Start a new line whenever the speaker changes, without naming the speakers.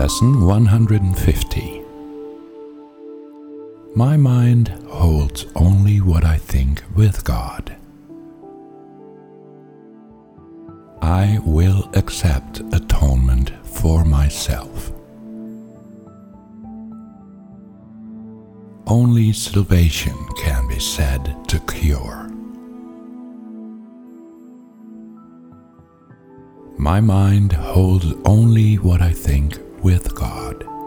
Lesson 150. My mind holds only what I think with God. I will accept atonement for myself. Only salvation can be said to cure. My mind holds only what I think with God.